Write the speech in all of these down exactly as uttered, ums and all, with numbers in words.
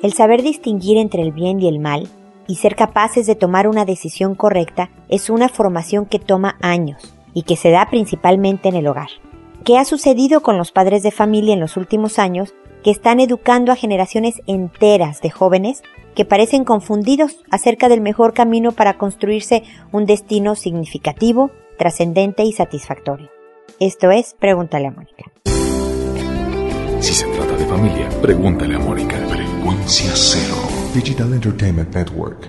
El saber distinguir entre el bien y el mal y ser capaces de tomar una decisión correcta es una formación que toma años y que se da principalmente en el hogar. ¿Qué ha sucedido con los padres de familia en los últimos años que están educando a generaciones enteras de jóvenes que parecen confundidos acerca del mejor camino para construirse un destino significativo, trascendente y satisfactorio? Esto es Pregúntale a Mónica. Si se trata de familia, pregúntale a Mónica. Frecuencia Cero. Digital Entertainment Network.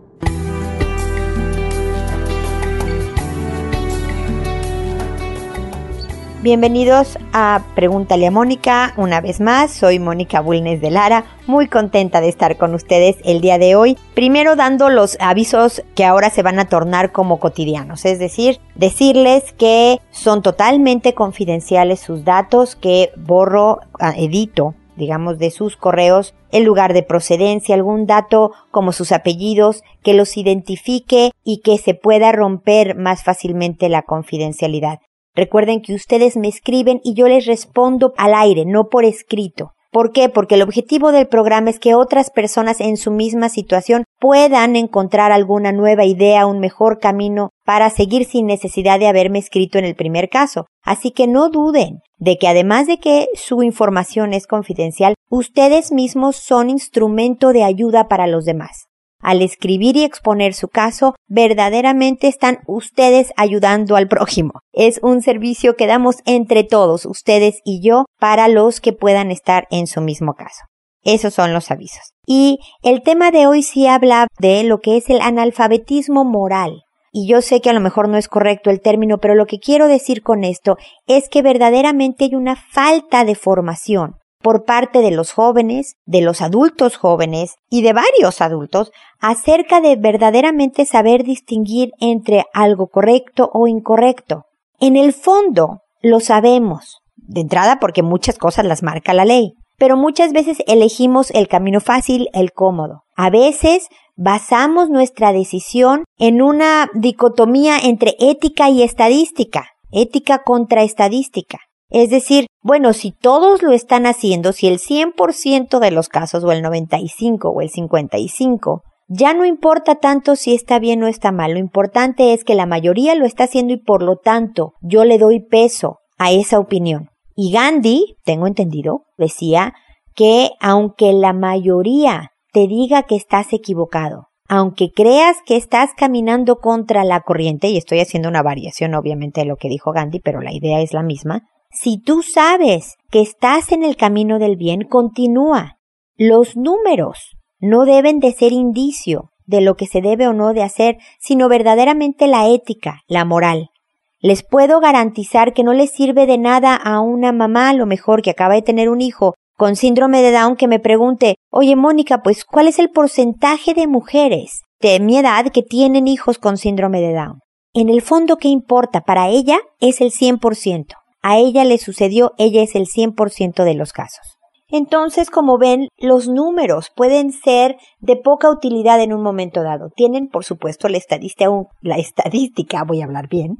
Bienvenidos a Pregúntale a Mónica. Una vez más, soy Mónica Bulnes de Lara, muy contenta de estar con ustedes el día de hoy. Primero dando los avisos que ahora se van a tornar como cotidianos, es decir, decirles que son totalmente confidenciales sus datos, que borro, edito, digamos, de sus correos el lugar de procedencia, algún dato como sus apellidos que los identifique y que se pueda romper más fácilmente la confidencialidad. Recuerden que ustedes me escriben y yo les respondo al aire, no por escrito. ¿Por qué? Porque el objetivo del programa es que otras personas en su misma situación puedan encontrar alguna nueva idea, un mejor camino para seguir sin necesidad de haberme escrito en el primer caso. Así que no duden de que además de que su información es confidencial, ustedes mismos son instrumento de ayuda para los demás. Al escribir y exponer su caso, verdaderamente están ustedes ayudando al prójimo. Es un servicio que damos entre todos, ustedes y yo, para los que puedan estar en su mismo caso. Esos son los avisos. Y el tema de hoy sí habla de lo que es el analfabetismo moral. Y yo sé que a lo mejor no es correcto el término, pero lo que quiero decir con esto es que verdaderamente hay una falta de formación por parte de los jóvenes, de los adultos jóvenes y de varios adultos acerca de verdaderamente saber distinguir entre algo correcto o incorrecto. En el fondo lo sabemos, de entrada porque muchas cosas las marca la ley, pero muchas veces elegimos el camino fácil, el cómodo. A veces basamos nuestra decisión en una dicotomía entre ética y estadística, ética contra estadística. Es decir, bueno, si todos lo están haciendo, si el cien por ciento de los casos o el noventa y cinco o el cincuenta y cinco, ya no importa tanto si está bien o está mal, lo importante es que la mayoría lo está haciendo y por lo tanto yo le doy peso a esa opinión. Y Gandhi, tengo entendido, decía que aunque la mayoría te diga que estás equivocado, aunque creas que estás caminando contra la corriente, y estoy haciendo una variación obviamente de lo que dijo Gandhi, pero la idea es la misma, si tú sabes que estás en el camino del bien, continúa. Los números no deben de ser indicio de lo que se debe o no de hacer, sino verdaderamente la ética, la moral. Les puedo garantizar que no les sirve de nada a una mamá, a lo mejor que acaba de tener un hijo con síndrome de Down, que me pregunte, oye Mónica, pues ¿cuál es el porcentaje de mujeres de mi edad que tienen hijos con síndrome de Down? En el fondo, ¿qué importa? Para ella es el cien por ciento. A ella le sucedió, ella es el cien por ciento de los casos. Entonces, como ven, los números pueden ser de poca utilidad en un momento dado. Tienen, por supuesto, la estadística, la estadística, voy a hablar bien,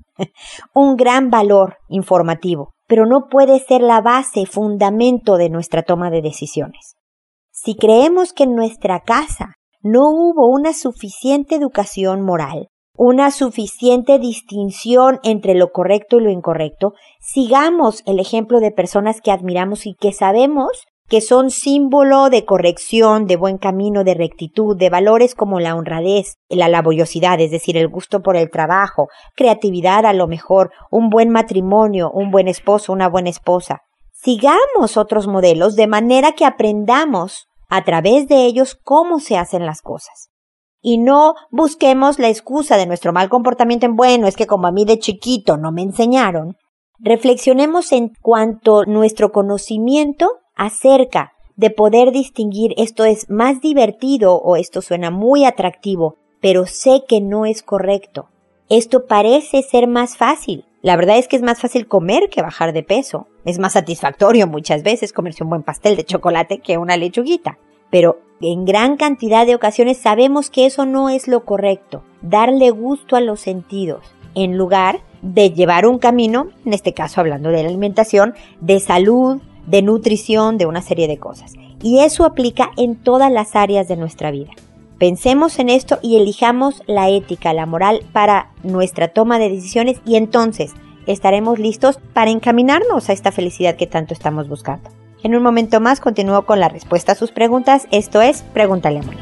un gran valor informativo, pero no puede ser la base, fundamento de nuestra toma de decisiones. Si creemos que en nuestra casa no hubo una suficiente educación moral, una suficiente distinción entre lo correcto y lo incorrecto, sigamos el ejemplo de personas que admiramos y que sabemos que son símbolo de corrección, de buen camino, de rectitud, de valores como la honradez, la laboriosidad, es decir, el gusto por el trabajo, creatividad a lo mejor, un buen matrimonio, un buen esposo, una buena esposa. Sigamos otros modelos de manera que aprendamos a través de ellos cómo se hacen las cosas. Y no busquemos la excusa de nuestro mal comportamiento en, bueno, es que como a mí de chiquito no me enseñaron. Reflexionemos en cuanto nuestro conocimiento acerca de poder distinguir esto es más divertido o esto suena muy atractivo, pero sé que no es correcto. Esto parece ser más fácil. La verdad es que es más fácil comer que bajar de peso. Es más satisfactorio muchas veces comerse un buen pastel de chocolate que una lechuguita. Pero en gran cantidad de ocasiones sabemos que eso no es lo correcto. Darle gusto a los sentidos en lugar de llevar un camino, en este caso hablando de la alimentación, de salud, de nutrición, de una serie de cosas. y eso aplica en todas las áreas de nuestra vida. Pensemos en esto y elijamos la ética, la moral para nuestra toma de decisiones y entonces estaremos listos para encaminarnos a esta felicidad que tanto estamos buscando. En un momento más continúo con la respuesta a sus preguntas. Esto es Pregúntale a Mónica.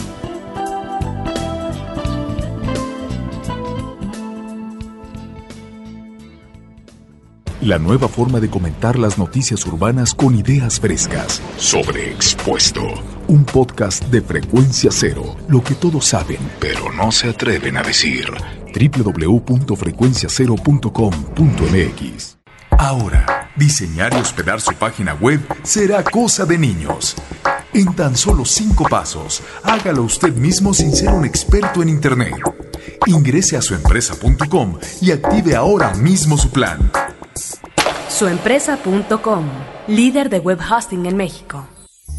La nueva forma de comentar las noticias urbanas con ideas frescas. Sobreexpuesto. Un podcast de Frecuencia Cero. Lo que todos saben, pero no se atreven a decir. doble u doble u doble u punto frecuencia cero punto com punto m x. Ahora, diseñar y hospedar su página web será cosa de niños. En tan solo cinco pasos, hágalo usted mismo sin ser un experto en Internet. Ingrese a su empresa punto com y active ahora mismo su plan. su empresa punto com, líder de web hosting en México.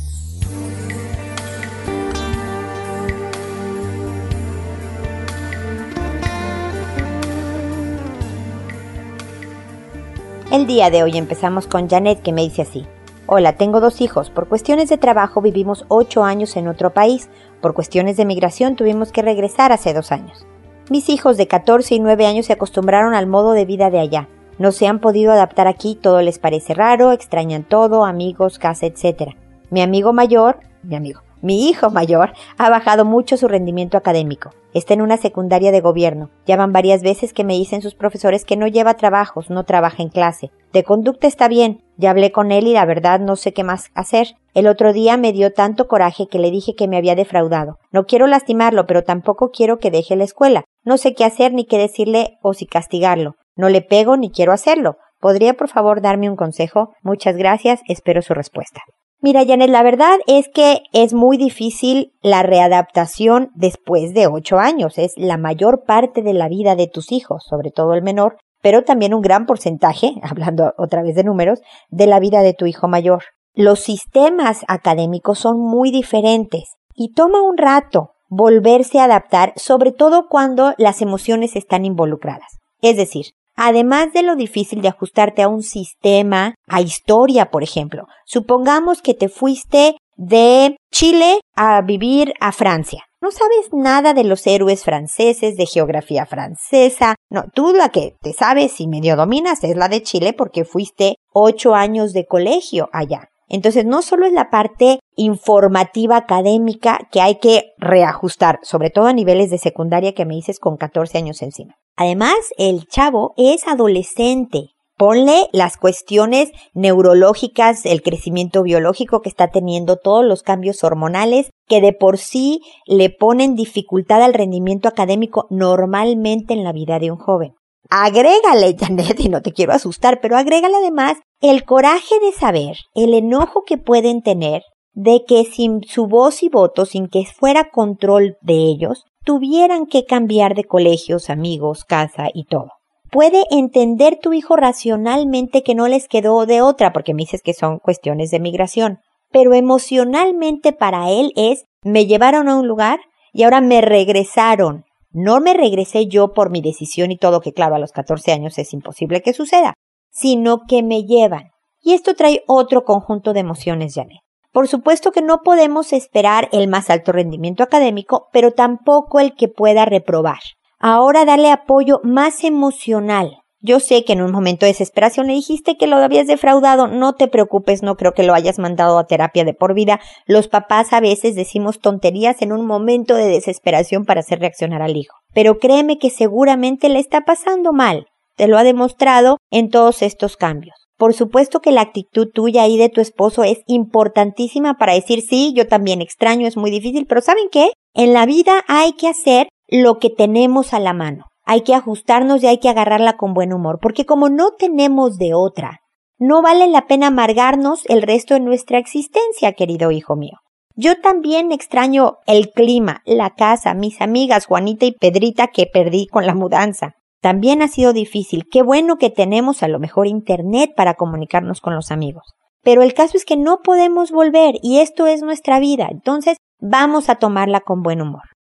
El día de hoy empezamos con Janet, que me dice así. Hola, tengo dos hijos. Por cuestiones de trabajo vivimos ocho años en otro país. Por cuestiones de migración tuvimos que regresar hace dos años. Mis hijos de catorce y nueve años se acostumbraron al modo de vida de allá. No se han podido adaptar aquí, todo les parece raro, extrañan todo, amigos, casa, etcétera. Mi amigo mayor, mi amigo, mi hijo mayor ha bajado mucho su rendimiento académico. Está en una secundaria de gobierno. Ya van varias veces que me dicen sus profesores que no lleva trabajos, no trabaja en clase. De conducta está bien. Ya hablé con él y la verdad no sé qué más hacer. El otro día me dio tanto coraje que le dije que me había defraudado. No quiero lastimarlo, pero tampoco quiero que deje la escuela. No sé qué hacer ni qué decirle o si castigarlo. No le pego ni quiero hacerlo. ¿Podría por favor darme un consejo? Muchas gracias, espero su respuesta. Mira, Janet, la verdad es que es muy difícil la readaptación después de ocho años. Es la mayor parte de la vida de tus hijos, sobre todo el menor, pero también un gran porcentaje, hablando otra vez de números, de la vida de tu hijo mayor. Los sistemas académicos son muy diferentes y toma un rato volverse a adaptar, sobre todo cuando las emociones están involucradas. Es decir, además de lo difícil de ajustarte a un sistema, a historia, por ejemplo, supongamos que te fuiste de Chile a vivir a Francia. No sabes nada de los héroes franceses, de geografía francesa. No, tú la que te sabes y medio dominas es la de Chile porque fuiste ocho años de colegio allá. Entonces, no solo es la parte informativa académica que hay que reajustar, sobre todo a niveles de secundaria que me dices con catorce años encima. Además, el chavo es adolescente. Ponle las cuestiones neurológicas, el crecimiento biológico que está teniendo, todos los cambios hormonales que de por sí le ponen dificultad al rendimiento académico normalmente en la vida de un joven. Agrégale, Janet, y no te quiero asustar, pero agrégale además el coraje de saber, el enojo que pueden tener de que sin su voz y voto, sin que fuera control de ellos, tuvieran que cambiar de colegios, amigos, casa y todo. Puede entender tu hijo racionalmente que no les quedó de otra, porque me dices que son cuestiones de migración, pero emocionalmente para él es, me llevaron a un lugar y ahora me regresaron. No me regresé yo por mi decisión y todo, que claro, a los catorce años es imposible que suceda, sino que me llevan. Y esto trae otro conjunto de emociones, Janet. Por supuesto que no podemos esperar el más alto rendimiento académico, pero tampoco el que pueda reprobar. Ahora darle apoyo más emocional. Yo sé que en un momento de desesperación le dijiste que lo habías defraudado. No te preocupes, no creo que lo hayas mandado a terapia de por vida. Los papás a veces decimos tonterías en un momento de desesperación para hacer reaccionar al hijo. Pero créeme que seguramente le está pasando mal. Te lo ha demostrado en todos estos cambios. Por supuesto que la actitud tuya y de tu esposo es importantísima para decir sí, yo también extraño, es muy difícil, pero ¿saben qué? En la vida hay que hacer lo que tenemos a la mano. Hay que ajustarnos y hay que agarrarla con buen humor, porque como no tenemos de otra, no vale la pena amargarnos el resto de nuestra existencia, querido hijo mío. Yo también extraño el clima, la casa, mis amigas Juanita y Pedrita que perdí con la mudanza. También ha sido difícil. Qué bueno que tenemos a lo mejor internet para comunicarnos con los amigos. Pero el caso es que no podemos volver y esto es nuestra vida. Entonces vamos a tomarla con buen humor.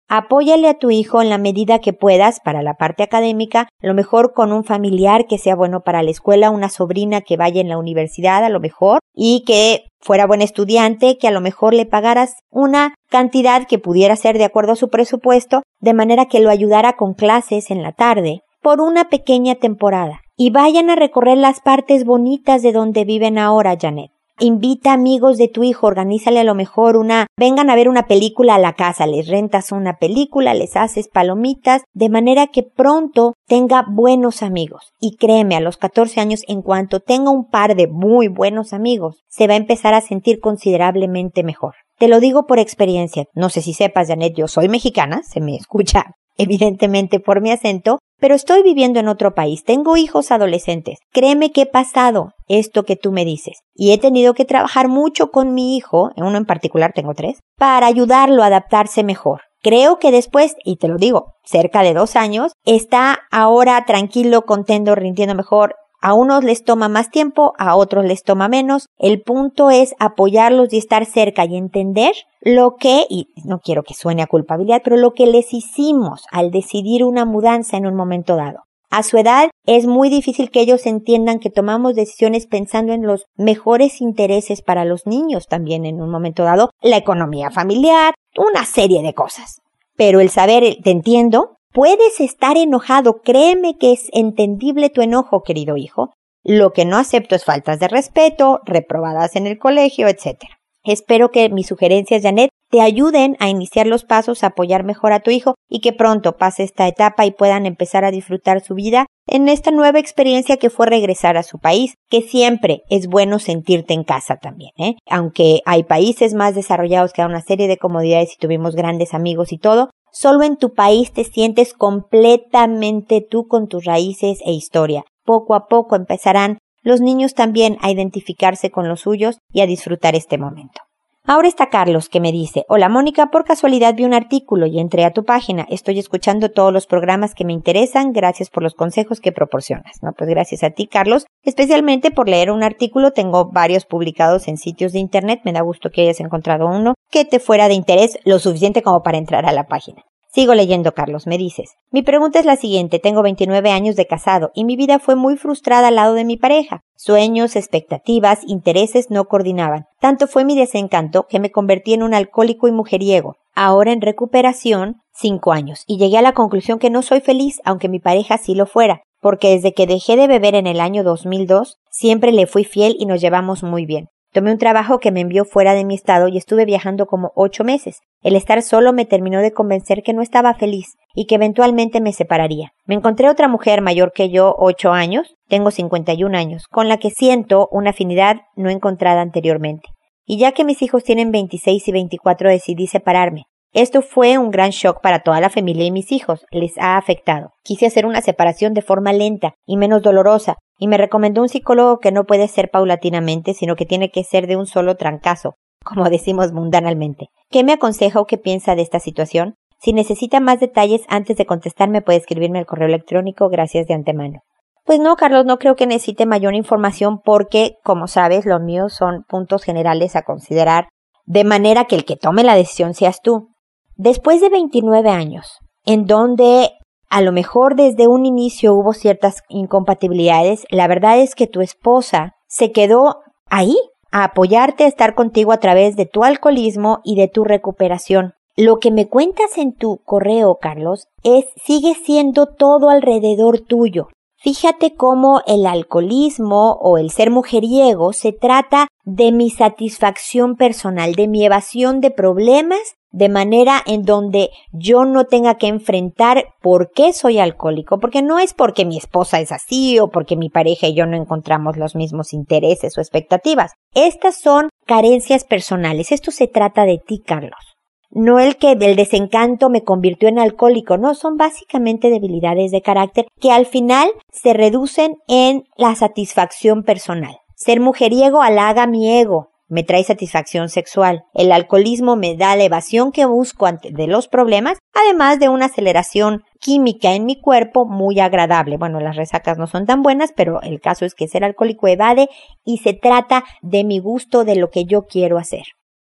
Apóyale a tu hijo en la medida que puedas para la parte académica, a lo mejor con un familiar que sea bueno para la escuela, una sobrina que vaya en la universidad a lo mejor y que fuera buen estudiante, que a lo mejor le pagaras una cantidad que pudiera ser de acuerdo a su presupuesto, de manera que lo ayudara con clases en la tarde por una pequeña temporada. Y vayan a recorrer las partes bonitas de donde viven ahora, Janet. Invita amigos de tu hijo, organízale a lo mejor una, vengan a ver una película a la casa, les rentas una película, les haces palomitas, de manera que pronto tenga buenos amigos. Y créeme, a los catorce años, en cuanto tenga un par de muy buenos amigos, se va a empezar a sentir considerablemente mejor. Te lo digo por experiencia. No sé si sepas, Janet, yo soy mexicana, se me escucha evidentemente por mi acento, pero estoy viviendo en otro país, tengo hijos adolescentes. Créeme que he pasado esto que tú me dices y he tenido que trabajar mucho con mi hijo, uno en particular, tengo tres, para ayudarlo a adaptarse mejor. Creo que después, y te lo digo, cerca de dos años, está ahora tranquilo, contento, rindiendo mejor. A unos les toma más tiempo, a otros les toma menos. El punto es apoyarlos y estar cerca y entender lo que, y no quiero que suene a culpabilidad, pero lo que les hicimos al decidir una mudanza en un momento dado. A su edad es muy difícil que ellos entiendan que tomamos decisiones pensando en los mejores intereses para los niños también en un momento dado, la economía familiar, una serie de cosas. Pero el saber, te entiendo, puedes estar enojado, créeme que es entendible tu enojo, querido hijo. Lo que no acepto es faltas de respeto, reprobadas en el colegio, etcétera. Espero que mis sugerencias, Janet, te ayuden a iniciar los pasos, a apoyar mejor a tu hijo y que pronto pase esta etapa y puedan empezar a disfrutar su vida en esta nueva experiencia que fue regresar a su país, que siempre es bueno sentirte en casa también, ¿eh? Aunque hay países más desarrollados que dan una serie de comodidades y tuvimos grandes amigos y todo, solo en tu país te sientes completamente tú con tus raíces e historia. Poco a poco empezarán los niños también a identificarse con los suyos y a disfrutar este momento. Ahora está Carlos, que me dice: hola Mónica, por casualidad vi un artículo y entré a tu página. Estoy escuchando todos los programas que me interesan. Gracias por los consejos que proporcionas. No, pues gracias a ti, Carlos, especialmente por leer un artículo. Tengo varios publicados en sitios de internet. Me da gusto que hayas encontrado uno que te fuera de interés lo suficiente como para entrar a la página. Sigo leyendo, Carlos, me dices. Mi pregunta es la siguiente. Tengo veintinueve años de casado y mi vida fue muy frustrada al lado de mi pareja. Sueños, expectativas, intereses no coordinaban. Tanto fue mi desencanto que me convertí en un alcohólico y mujeriego. Ahora en recuperación, cinco años. Y llegué a la conclusión que no soy feliz, aunque mi pareja sí lo fuera. Porque desde que dejé de beber en el año dos mil dos, siempre le fui fiel y nos llevamos muy bien. Tomé un trabajo que me envió fuera de mi estado y estuve viajando como ocho meses. El estar solo me terminó de convencer que no estaba feliz y que eventualmente me separaría. Me encontré otra mujer mayor que yo, ocho años, tengo cincuenta y un años, con la que siento una afinidad no encontrada anteriormente. Y ya que mis hijos tienen veintiséis y veinticuatro, decidí separarme. Esto fue un gran shock para toda la familia y mis hijos. Les ha afectado. Quise hacer una separación de forma lenta y menos dolorosa, y me recomendó un psicólogo que no puede ser paulatinamente, sino que tiene que ser de un solo trancazo, como decimos mundanalmente. ¿Qué me aconseja o qué piensa de esta situación? Si necesita más detalles antes de contestarme, puede escribirme al correo electrónico. Gracias de antemano. Pues no, Carlos, no creo que necesite mayor información porque, como sabes, los míos son puntos generales a considerar, de manera que el que tome la decisión seas tú. Después de veintinueve años, en donde a lo mejor desde un inicio hubo ciertas incompatibilidades, la verdad es que tu esposa se quedó ahí a apoyarte, a estar contigo a través de tu alcoholismo y de tu recuperación. Lo que me cuentas en tu correo, Carlos, es sigue siendo todo alrededor tuyo. Fíjate cómo el alcoholismo o el ser mujeriego se trata de mi satisfacción personal, de mi evasión de problemas, de manera en donde yo no tenga que enfrentar por qué soy alcohólico, porque no es porque mi esposa es así o porque mi pareja y yo no encontramos los mismos intereses o expectativas. Estas son carencias personales. Esto se trata de ti, Carlos. No el que del desencanto me convirtió en alcohólico, no, son básicamente debilidades de carácter que al final se reducen en la satisfacción personal. Ser mujeriego halaga mi ego, me trae satisfacción sexual. El alcoholismo me da la evasión que busco ante de los problemas, además de una aceleración química en mi cuerpo muy agradable. Bueno, las resacas no son tan buenas, pero el caso es que ser alcohólico evade y se trata de mi gusto, de lo que yo quiero hacer.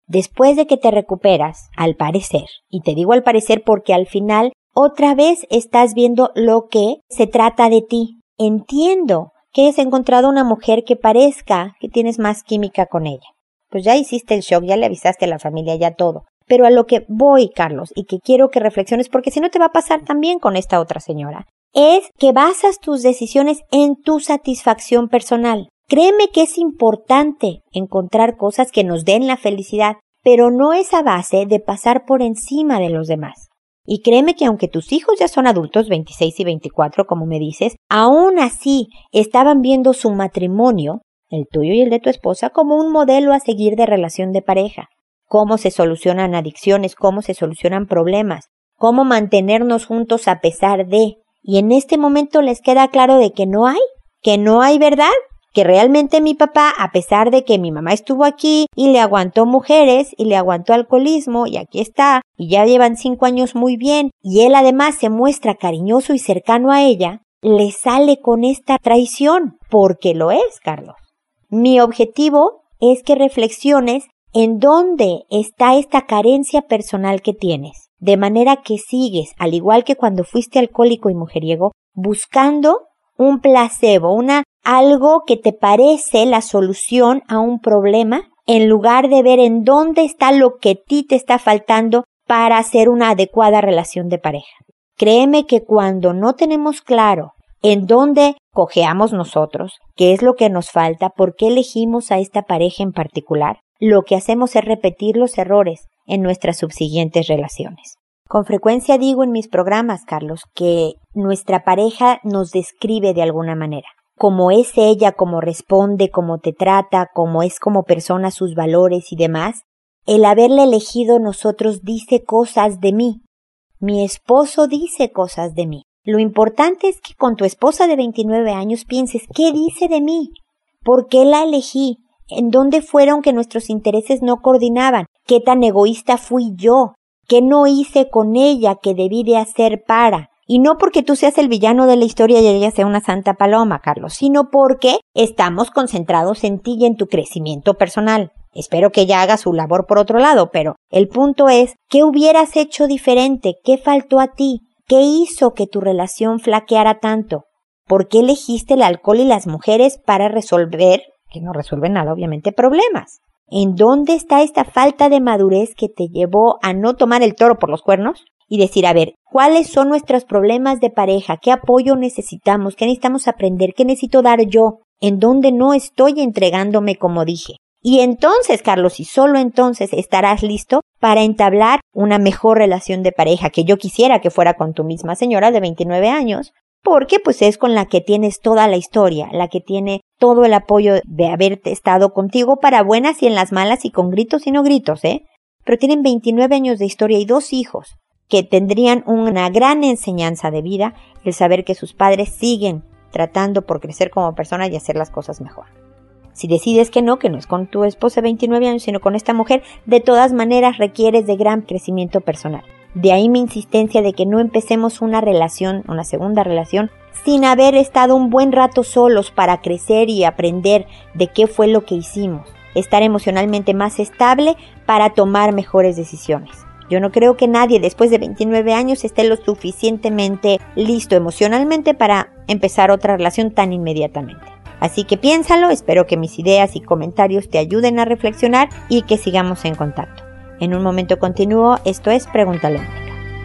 Después de que te recuperas, al parecer, y te digo al parecer porque al final otra vez estás viendo lo que se trata de ti. Entiendo que has encontrado una mujer que parezca que tienes más química con ella. Pues ya hiciste el shock, ya le avisaste a la familia, ya todo. Pero a lo que voy, Carlos, y que quiero que reflexiones, porque si no te va a pasar también con esta otra señora, es que basas tus decisiones en tu satisfacción personal. Créeme que es importante encontrar cosas que nos den la felicidad, pero no es a base de pasar por encima de los demás. Y créeme que aunque tus hijos ya son adultos, veintiséis y veinticuatro, como me dices, aún así estaban viendo su matrimonio, el tuyo y el de tu esposa, como un modelo a seguir de relación de pareja. Cómo se solucionan adicciones, cómo se solucionan problemas, cómo mantenernos juntos a pesar de. Y en este momento les queda claro de que no hay, que no hay verdad, que realmente mi papá, a pesar de que mi mamá estuvo aquí y le aguantó mujeres y le aguantó alcoholismo y aquí está, y ya llevan cinco años muy bien, y él además se muestra cariñoso y cercano a ella, le sale con esta traición, porque lo es, Carlos. Mi objetivo es que reflexiones en dónde está esta carencia personal que tienes, de manera que sigues, al igual que cuando fuiste alcohólico y mujeriego, buscando un placebo, una algo que te parece la solución a un problema, en lugar de ver en dónde está lo que a ti te está faltando para hacer una adecuada relación de pareja. Créeme que cuando no tenemos claro en dónde cojeamos nosotros, qué es lo que nos falta, por qué elegimos a esta pareja en particular, lo que hacemos es repetir los errores en nuestras subsiguientes relaciones. Con frecuencia digo en mis programas, Carlos, que nuestra pareja nos describe de alguna manera. Cómo es ella, cómo responde, cómo te trata, cómo es como persona, sus valores y demás. El haberle elegido nosotros dice cosas de mí. Mi esposo dice cosas de mí. Lo importante es que con tu esposa de veintinueve años pienses, ¿qué dice de mí? ¿Por qué la elegí? ¿En dónde fueron que nuestros intereses no coordinaban? ¿Qué tan egoísta fui yo? ¿Qué no hice con ella que debí de hacer para? Y no porque tú seas el villano de la historia y ella sea una santa paloma, Carlos, sino porque estamos concentrados en ti y en tu crecimiento personal. Espero que ella haga su labor por otro lado, pero el punto es, ¿qué hubieras hecho diferente? ¿Qué faltó a ti? ¿Qué hizo que tu relación flaqueara tanto? ¿Por qué elegiste el alcohol y las mujeres para resolver, que no resuelven nada obviamente, problemas? ¿En dónde está esta falta de madurez que te llevó a no tomar el toro por los cuernos y decir, a ver, ¿cuáles son nuestros problemas de pareja? ¿Qué apoyo necesitamos? ¿Qué necesitamos aprender? ¿Qué necesito dar yo? ¿En dónde no estoy entregándome como dije? Y entonces, Carlos, y solo entonces estarás listo para entablar una mejor relación de pareja, que yo quisiera que fuera con tu misma señora de veintinueve años, porque pues es con la que tienes toda la historia, la que tiene todo el apoyo de haberte estado contigo para buenas y en las malas y con gritos y no gritos, ¿eh? Pero tienen veintinueve años de historia y dos hijos que tendrían una gran enseñanza de vida, el saber que sus padres siguen tratando por crecer como persona y hacer las cosas mejor. Si decides que no, que no es con tu esposa de veintinueve años, sino con esta mujer, de todas maneras requieres de gran crecimiento personal. De ahí mi insistencia de que no empecemos una relación, una segunda relación, sin haber estado un buen rato solos para crecer y aprender de qué fue lo que hicimos. Estar emocionalmente más estable para tomar mejores decisiones. Yo no creo que nadie después de veintinueve años esté lo suficientemente listo emocionalmente para empezar otra relación tan inmediatamente. Así que piénsalo, espero que mis ideas y comentarios te ayuden a reflexionar y que sigamos en contacto. En un momento continúo, esto es Pregúntale a Mónica.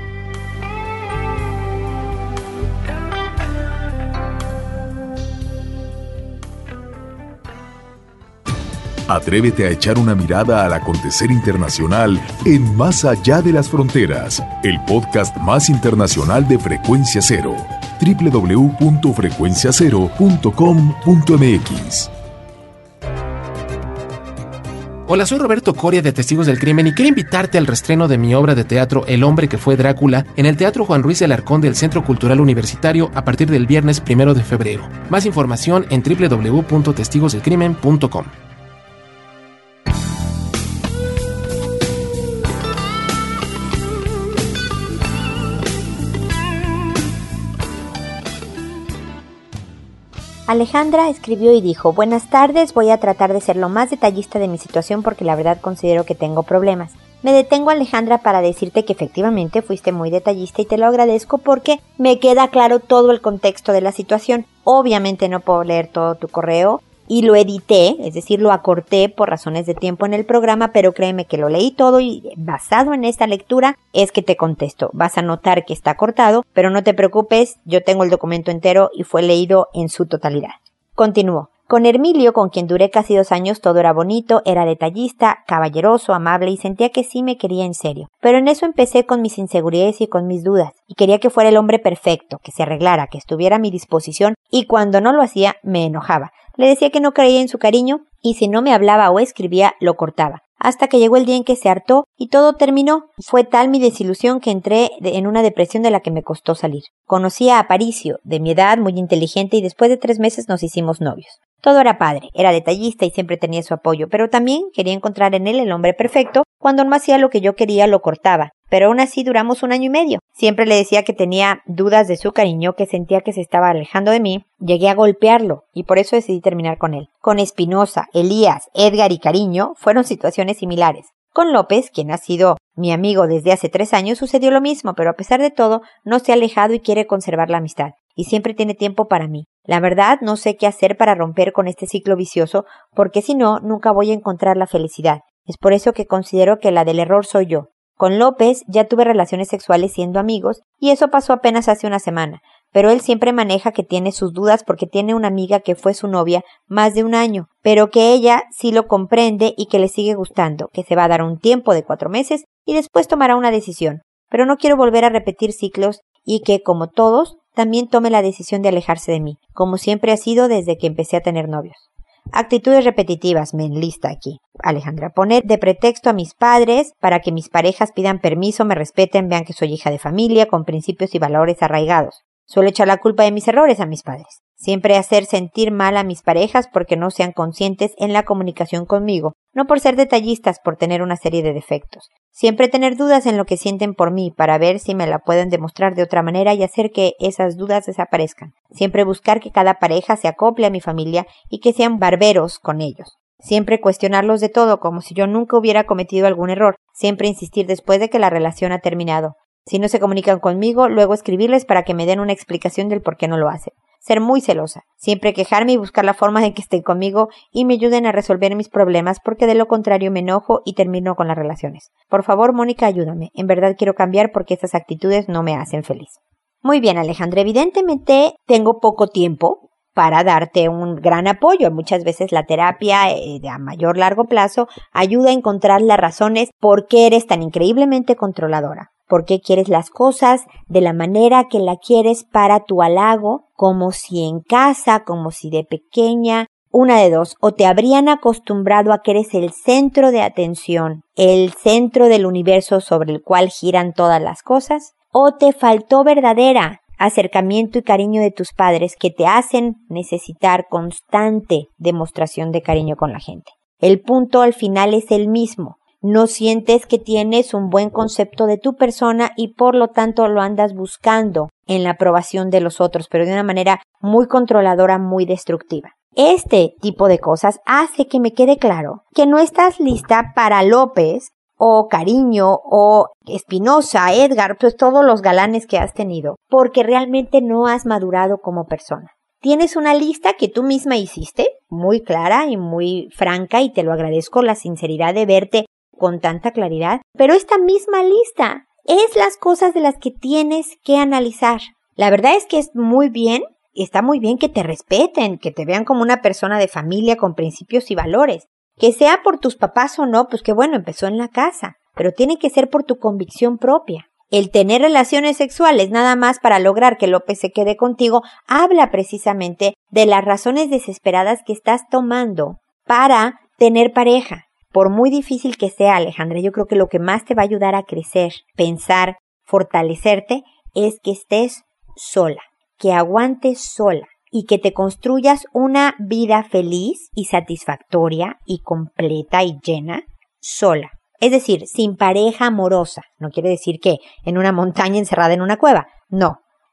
Atrévete a echar una mirada al acontecer internacional en Más Allá de las Fronteras, el podcast más internacional de Frecuencia Cero. doble u doble u doble u punto frecuencia cero punto com punto m x. Hola, soy Roberto Coria de Testigos del Crimen y quiero invitarte al reestreno de mi obra de teatro El hombre que fue Drácula en el Teatro Juan Ruiz del Alarcón del Centro Cultural Universitario a partir del viernes primero de febrero. Más información en doble u doble u doble u punto testigos del crimen punto com. Alejandra escribió y dijo: buenas tardes, voy a tratar de ser lo más detallista de mi situación porque la verdad considero que tengo problemas. Me detengo, Alejandra, para decirte que efectivamente fuiste muy detallista y te lo agradezco porque me queda claro todo el contexto de la situación. Obviamente no puedo leer todo tu correo y lo edité, es decir, lo acorté por razones de tiempo en el programa, pero créeme que lo leí todo y basado en esta lectura es que te contesto. Vas a notar que está cortado, pero no te preocupes, yo tengo el documento entero y fue leído en su totalidad. Continúo. Con Hermilio, con quien duré casi dos años, todo era bonito, era detallista, caballeroso, amable y sentía que sí me quería en serio. Pero en eso empecé con mis inseguridades y con mis dudas, y quería que fuera el hombre perfecto, que se arreglara, que estuviera a mi disposición, y cuando no lo hacía, me enojaba. Le decía que no creía en su cariño, y si no me hablaba o escribía, lo cortaba. Hasta que llegó el día en que se hartó y todo terminó. Fue tal mi desilusión que entré en una depresión de la que me costó salir. Conocí a Aparicio, de mi edad, muy inteligente, y después de tres meses nos hicimos novios. Todo era padre, era detallista y siempre tenía su apoyo, pero también quería encontrar en él el hombre perfecto. Cuando no hacía lo que yo quería, lo cortaba. Pero aún así duramos un año y medio. Siempre le decía que tenía dudas de su cariño, que sentía que se estaba alejando de mí. Llegué a golpearlo y por eso decidí terminar con él. Con Espinosa, Elías, Edgar y Cariño fueron situaciones similares. Con López, quien ha sido mi amigo desde hace tres años, sucedió lo mismo, pero a pesar de todo, no se ha alejado y quiere conservar la amistad. Y siempre tiene tiempo para mí. La verdad, no sé qué hacer para romper con este ciclo vicioso, porque si no, nunca voy a encontrar la felicidad. Es por eso que considero que la del error soy yo. Con López ya tuve relaciones sexuales siendo amigos, y eso pasó apenas hace una semana. Pero él siempre maneja que tiene sus dudas porque tiene una amiga que fue su novia más de un año, pero que ella sí lo comprende y que le sigue gustando, que se va a dar un tiempo de cuatro meses y después tomará una decisión. Pero no quiero volver a repetir ciclos y que, como todos, también tome la decisión de alejarse de mí, como siempre ha sido desde que empecé a tener novios. Actitudes repetitivas, me enlista aquí. Alejandra, poner de pretexto a mis padres para que mis parejas pidan permiso, me respeten, vean que soy hija de familia, con principios y valores arraigados. Suelo echar la culpa de mis errores a mis padres. Siempre hacer sentir mal a mis parejas porque no sean conscientes en la comunicación conmigo, no por ser detallistas, por tener una serie de defectos. Siempre tener dudas en lo que sienten por mí para ver si me la pueden demostrar de otra manera y hacer que esas dudas desaparezcan. Siempre buscar que cada pareja se acople a mi familia y que sean barberos con ellos. Siempre cuestionarlos de todo como si yo nunca hubiera cometido algún error. Siempre insistir después de que la relación ha terminado. Si no se comunican conmigo, luego escribirles para que me den una explicación del por qué no lo hacen. Ser muy celosa, siempre quejarme y buscar la forma de que estén conmigo y me ayuden a resolver mis problemas porque de lo contrario me enojo y termino con las relaciones. Por favor, Mónica, ayúdame. En verdad quiero cambiar porque estas actitudes no me hacen feliz. Muy bien, Alejandra. Evidentemente tengo poco tiempo para darte un gran apoyo. Muchas veces la terapia eh, de a mayor largo plazo ayuda a encontrar las razones por qué eres tan increíblemente controladora. ¿Por qué quieres las cosas de la manera que la quieres para tu halago? Como si en casa, como si de pequeña. Una de dos, o te habrían acostumbrado a que eres el centro de atención, el centro del universo sobre el cual giran todas las cosas, o te faltó verdadera acercamiento y cariño de tus padres que te hacen necesitar constante demostración de cariño con la gente. El punto al final es el mismo. No sientes que tienes un buen concepto de tu persona y por lo tanto lo andas buscando en la aprobación de los otros, pero de una manera muy controladora, muy destructiva. Este tipo de cosas hace que me quede claro que no estás lista para López o Cariño o Espinosa, Edgar, pues todos los galanes que has tenido, porque realmente no has madurado como persona. Tienes una lista que tú misma hiciste, muy clara y muy franca, y te lo agradezco la sinceridad de verte con tanta claridad, pero esta misma lista es las cosas de las que tienes que analizar. La verdad es que es muy bien, está muy bien que te respeten, que te vean como una persona de familia con principios y valores. Que sea por tus papás o no, pues que bueno, empezó en la casa, pero tiene que ser por tu convicción propia. El tener relaciones sexuales nada más para lograr que López se quede contigo, habla precisamente de las razones desesperadas que estás tomando para tener pareja. Por muy difícil que sea, Alejandra, yo creo que lo que más te va a ayudar a crecer, pensar, fortalecerte, es que estés sola, que aguantes sola y que te construyas una vida feliz y satisfactoria y completa y llena sola. Es decir, sin pareja amorosa. No quiere decir que en una montaña encerrada en una cueva. No.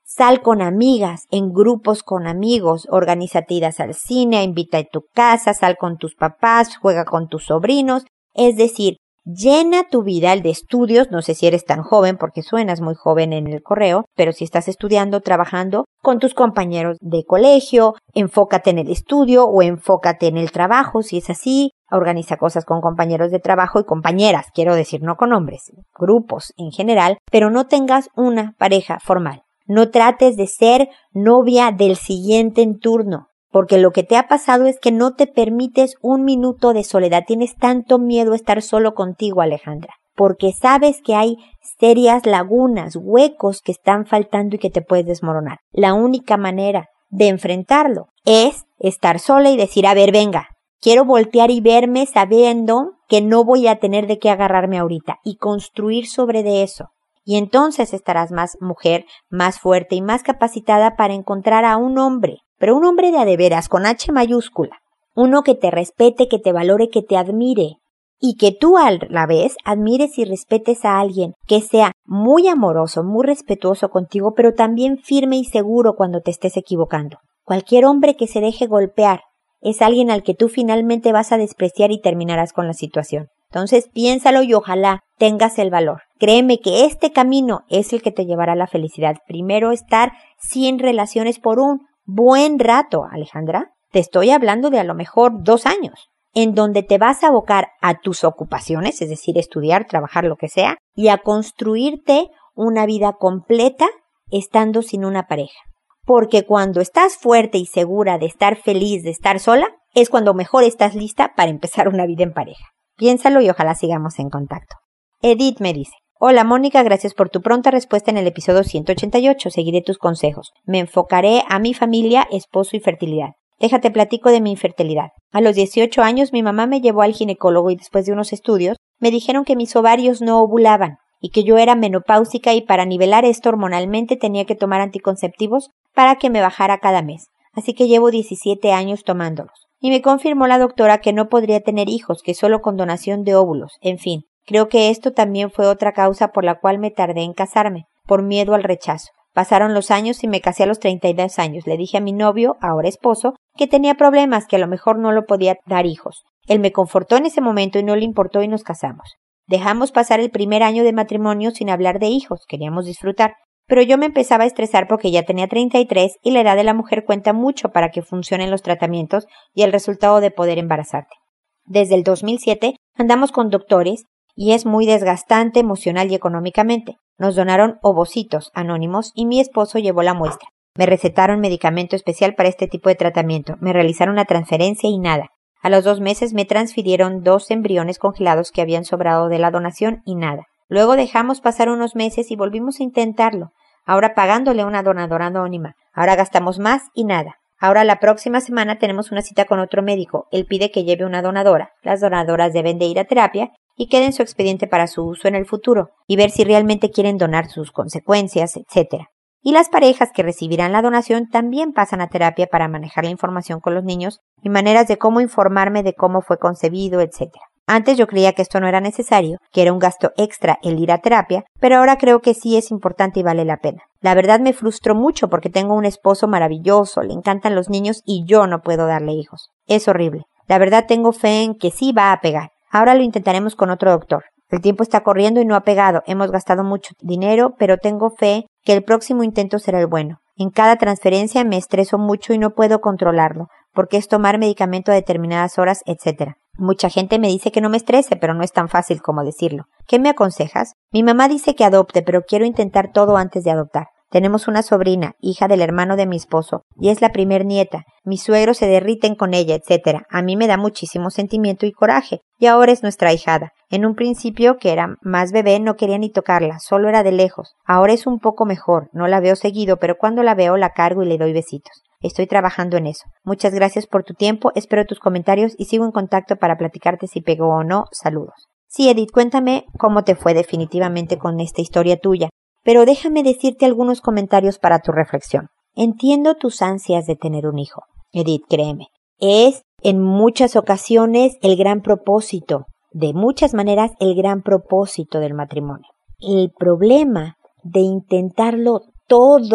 Sal con amigas, en grupos con amigos, organízate idas al cine, invita a tu casa, sal con tus papás, juega con tus sobrinos. Es decir, llena tu vida el de estudios, no sé si eres tan joven porque suenas muy joven en el correo, pero si estás estudiando, trabajando con tus compañeros de colegio, enfócate en el estudio o enfócate en el trabajo, si es así, organiza cosas con compañeros de trabajo y compañeras, quiero decir, no con hombres, grupos en general, pero no tengas una pareja formal. No trates de ser novia del siguiente en turno. Porque lo que te ha pasado es que no te permites un minuto de soledad. Tienes tanto miedo a estar solo contigo, Alejandra. Porque sabes que hay serias lagunas, huecos que están faltando y que te puedes desmoronar. La única manera de enfrentarlo es estar sola y decir, a ver, venga, quiero voltear y verme sabiendo que no voy a tener de qué agarrarme ahorita y construir sobre de eso. Y entonces estarás más mujer, más fuerte y más capacitada para encontrar a un hombre. Pero un hombre de a de veras, con H mayúscula. Uno que te respete, que te valore, que te admire. Y que tú a la vez admires y respetes a alguien que sea muy amoroso, muy respetuoso contigo, pero también firme y seguro cuando te estés equivocando. Cualquier hombre que se deje golpear es alguien al que tú finalmente vas a despreciar y terminarás con la situación. Entonces piénsalo y ojalá tengas el valor. Créeme que este camino es el que te llevará a la felicidad. Primero estar sin relaciones por un buen rato, Alejandra. Te estoy hablando de a lo mejor dos años, en donde te vas a abocar a tus ocupaciones, es decir, estudiar, trabajar, lo que sea, y a construirte una vida completa estando sin una pareja. Porque cuando estás fuerte y segura de estar feliz, de estar sola, es cuando mejor estás lista para empezar una vida en pareja. Piénsalo y ojalá sigamos en contacto. Edith me dice: hola Mónica, gracias por tu pronta respuesta en el episodio ciento ochenta y ocho. Seguiré tus consejos. Me enfocaré a mi familia, esposo y fertilidad. Déjate platico de mi infertilidad. A los dieciocho años mi mamá me llevó al ginecólogo y después de unos estudios me dijeron que mis ovarios no ovulaban y que yo era menopáusica y para nivelar esto hormonalmente tenía que tomar anticonceptivos para que me bajara cada mes. Así que llevo diecisiete años tomándolos. Y me confirmó la doctora que no podría tener hijos, que solo con donación de óvulos. En fin, creo que esto también fue otra causa por la cual me tardé en casarme, por miedo al rechazo. Pasaron los años y me casé a los treinta y dos años. Le dije a mi novio, ahora esposo, que tenía problemas, que a lo mejor no lo podía dar hijos. Él me confortó en ese momento y no le importó y nos casamos. Dejamos pasar el primer año de matrimonio sin hablar de hijos, queríamos disfrutar. Pero yo me empezaba a estresar porque ya tenía treinta y tres y la edad de la mujer cuenta mucho para que funcionen los tratamientos y el resultado de poder embarazarte. Desde el dos mil siete andamos con doctores y es muy desgastante emocional y económicamente. Nos donaron ovocitos anónimos y mi esposo llevó la muestra. Me recetaron medicamento especial para este tipo de tratamiento. Me realizaron la transferencia y nada. A los dos meses me transfirieron dos embriones congelados que habían sobrado de la donación y nada. Luego dejamos pasar unos meses y volvimos a intentarlo. Ahora pagándole a una donadora anónima. Ahora gastamos más y nada. Ahora la próxima semana tenemos una cita con otro médico. Él pide que lleve una donadora. Las donadoras deben de ir a terapia y queden su expediente para su uso en el futuro y ver si realmente quieren donar, sus consecuencias, etcétera. Y las parejas que recibirán la donación también pasan a terapia para manejar la información con los niños y maneras de cómo informarme de cómo fue concebido, etcétera. Antes yo creía que esto no era necesario, que era un gasto extra el ir a terapia, pero ahora creo que sí es importante y vale la pena. La verdad me frustró mucho porque tengo un esposo maravilloso, le encantan los niños y yo no puedo darle hijos. Es horrible. La verdad tengo fe en que sí va a pegar. Ahora lo intentaremos con otro doctor. El tiempo está corriendo y no ha pegado. Hemos gastado mucho dinero, pero tengo fe que el próximo intento será el bueno. En cada transferencia me estreso mucho y no puedo controlarlo, porque es tomar medicamento a determinadas horas, etcétera. Mucha gente me dice que no me estrese, pero no es tan fácil como decirlo. ¿Qué me aconsejas? Mi mamá dice que adopte, pero quiero intentar todo antes de adoptar. Tenemos una sobrina, hija del hermano de mi esposo, y es la primer nieta. Mis suegros se derriten con ella, etcétera. A mí me da muchísimo sentimiento y coraje, y ahora es nuestra ahijada. En un principio, que era más bebé, no quería ni tocarla, solo era de lejos. Ahora es un poco mejor, no la veo seguido, pero cuando la veo la cargo y le doy besitos. Estoy trabajando en eso. Muchas gracias por tu tiempo, espero tus comentarios y sigo en contacto para platicarte si pegó o no. Saludos. Sí, Edith, cuéntame cómo te fue definitivamente con esta historia tuya, pero déjame decirte algunos comentarios para tu reflexión. Entiendo tus ansias de tener un hijo. Edith, créeme, es en muchas ocasiones el gran propósito, de muchas maneras el gran propósito del matrimonio. El problema de intentarlo todo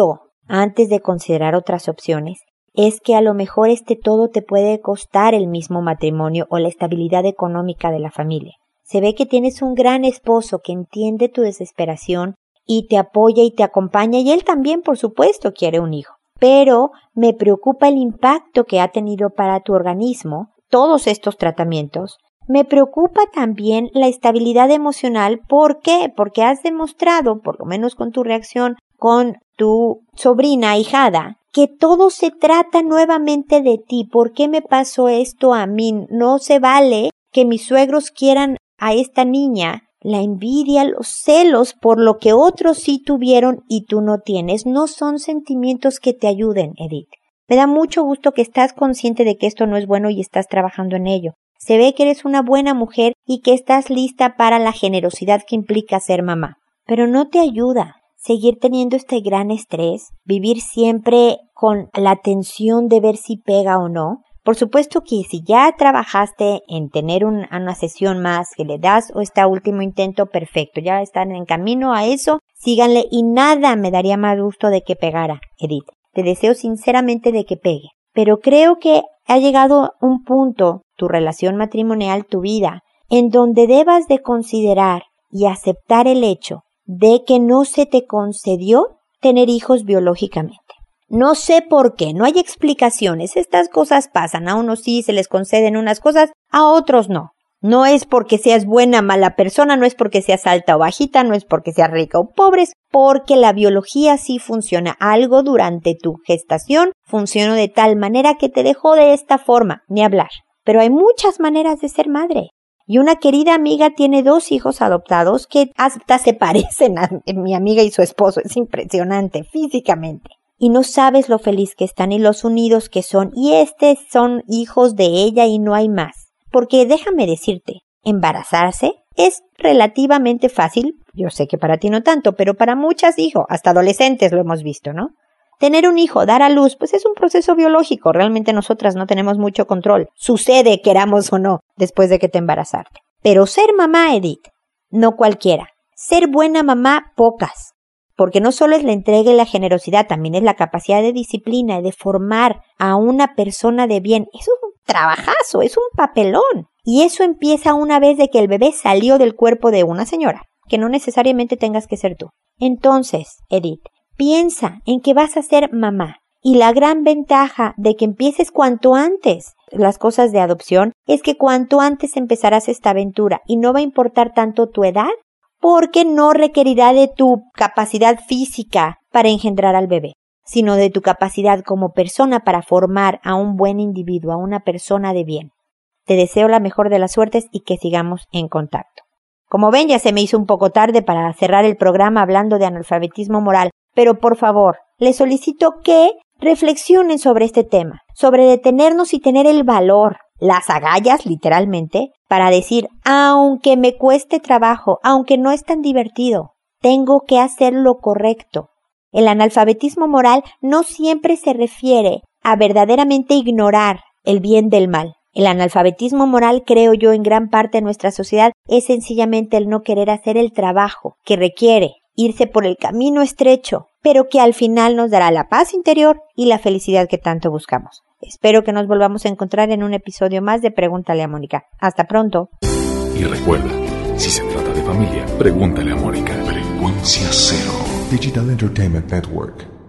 antes de considerar otras opciones, es que a lo mejor este todo te puede costar el mismo matrimonio o la estabilidad económica de la familia. Se ve que tienes un gran esposo que entiende tu desesperación y te apoya y te acompaña, y él también, por supuesto, quiere un hijo. Pero me preocupa el impacto que ha tenido para tu organismo todos estos tratamientos. Me preocupa también la estabilidad emocional. ¿Por qué? Porque has demostrado, por lo menos con tu reacción con tu sobrina ahijada, que todo se trata nuevamente de ti. ¿Por qué me pasó esto a mí? No se vale que mis suegros quieran a esta niña. La envidia, los celos por lo que otros sí tuvieron y tú no tienes, no son sentimientos que te ayuden, Edith. Me da mucho gusto que estás consciente de que esto no es bueno y estás trabajando en ello. Se ve que eres una buena mujer y que estás lista para la generosidad que implica ser mamá. Pero no te ayuda seguir teniendo este gran estrés, vivir siempre con la tensión de ver si pega o no. Por supuesto que si ya trabajaste en tener un, una sesión más, que le das o este último intento, perfecto, ya están en camino a eso, síganle y nada me daría más gusto de que pegara, Edith. Te deseo sinceramente de que pegue. Pero creo que ha llegado un punto, tu relación matrimonial, tu vida, en donde debas de considerar y aceptar el hecho de que no se te concedió tener hijos biológicamente. No sé por qué, no hay explicaciones. Estas cosas pasan, a unos sí se les conceden unas cosas, a otros no. No es porque seas buena o mala persona, no es porque seas alta o bajita, no es porque seas rica o pobre, es porque la biología sí funciona. Algo durante tu gestación funcionó de tal manera que te dejó de esta forma, ni hablar. Pero hay muchas maneras de ser madre. Y una querida amiga tiene dos hijos adoptados que hasta se parecen a mi amiga y su esposo. Es impresionante físicamente. Y no sabes lo feliz que están y los unidos que son. Y estos son hijos de ella y no hay más. Porque déjame decirte, embarazarse es relativamente fácil. Yo sé que para ti no tanto, pero para muchas hijos, hasta adolescentes lo hemos visto, ¿no? Tener un hijo, dar a luz, pues es un proceso biológico. Realmente nosotras no tenemos mucho control. Sucede, queramos o no, después de que te embarazaste. Pero ser mamá, Edith, no cualquiera. Ser buena mamá, pocas. Porque no solo es la entrega y la generosidad, también es la capacidad de disciplina y de formar a una persona de bien. Eso es un trabajazo, es un papelón. Y eso empieza una vez de que el bebé salió del cuerpo de una señora, que no necesariamente tengas que ser tú. Entonces, Edith, piensa en que vas a ser mamá. Y la gran ventaja de que empieces cuanto antes las cosas de adopción es que cuanto antes empezarás esta aventura y no va a importar tanto tu edad, porque no requerirá de tu capacidad física para engendrar al bebé, sino de tu capacidad como persona para formar a un buen individuo, a una persona de bien. Te deseo la mejor de las suertes y que sigamos en contacto. Como ven, ya se me hizo un poco tarde para cerrar el programa hablando de analfabetismo moral, pero por favor, les solicito que reflexionen sobre este tema, sobre detenernos y tener el valor, las agallas literalmente, para decir, aunque me cueste trabajo, aunque no es tan divertido, tengo que hacer lo correcto. El analfabetismo moral no siempre se refiere a verdaderamente ignorar el bien del mal. El analfabetismo moral, creo yo, en gran parte de nuestra sociedad es sencillamente el no querer hacer el trabajo que requiere irse por el camino estrecho, pero que al final nos dará la paz interior y la felicidad que tanto buscamos. Espero que nos volvamos a encontrar en un episodio más de Pregúntale a Mónica. Hasta pronto. Y recuerda, si se trata de familia, pregúntale a Mónica. Frecuencia Cero. Digital Entertainment Network.